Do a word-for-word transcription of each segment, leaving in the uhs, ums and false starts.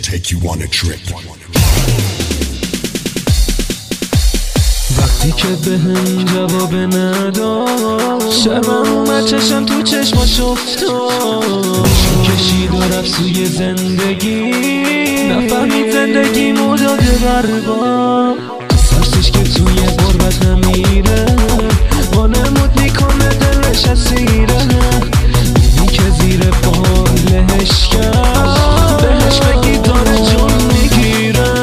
take you on a trip. وقتی که به هم جواب نداد شبم اومد چشم تو چشماش افتاد کشید و رفت سوی زندگی نفهمید زندگی مداده بربا سرسش که توی غربت نمیره وانمود میکنه دلش اسیره دیدی که زیر بالش کرد بهش بگی داره جون میگیره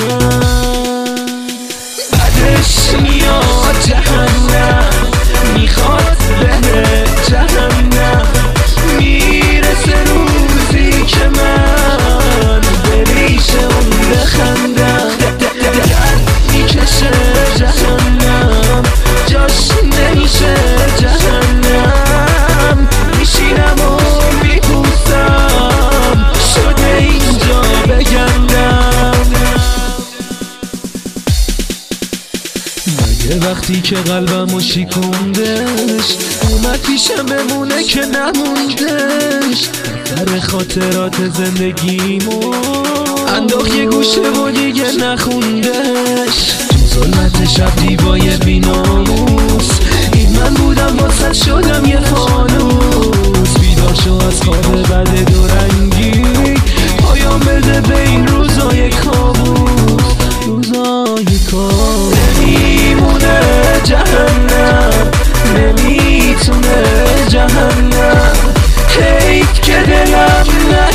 بعدش میاد جهنم میخواد بره جهنم میرسه روزی که من به ریش اون بخندم درد میکشه جهنم جاش نمیشه جهنم میشینم و میپوسم شده اینجا بگندم مگه وقتی که قلبمو شکوندش اومد پیشم بمونه که نموندش در خاطرات زندگیمو انداخت یه گوشه و دیگه نخوندش تو ظلمت شب دیبای بیناموس این من بودم واسه شدم یه فانوس بیدار شو از خواب بد دو رنگی پایان بده به این روزای کابوس روزای کابوس نمیمونه جهنم نمیتونه جهنم حیف که دلم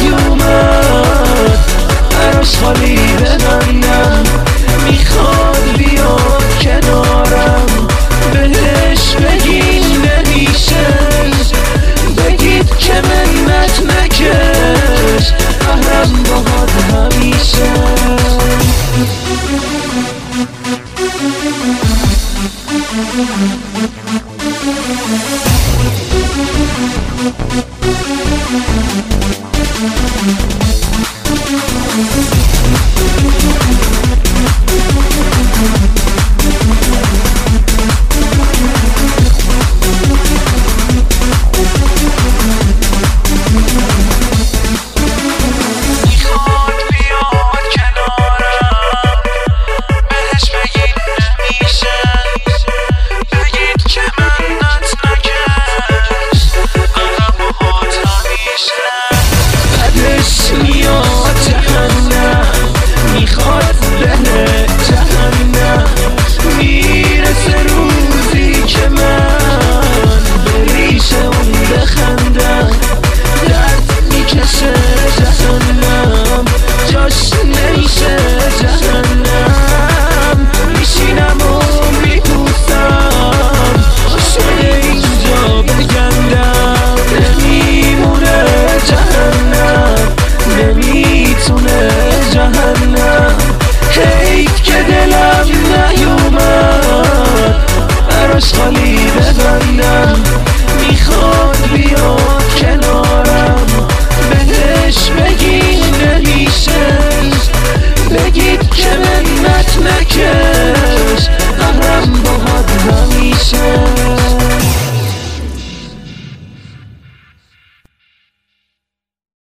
نیومد براش خالی ببندم میخواد بیاد کنارم بهش بگین نمیشه بگید که منت نکش قهرم باهات همیشه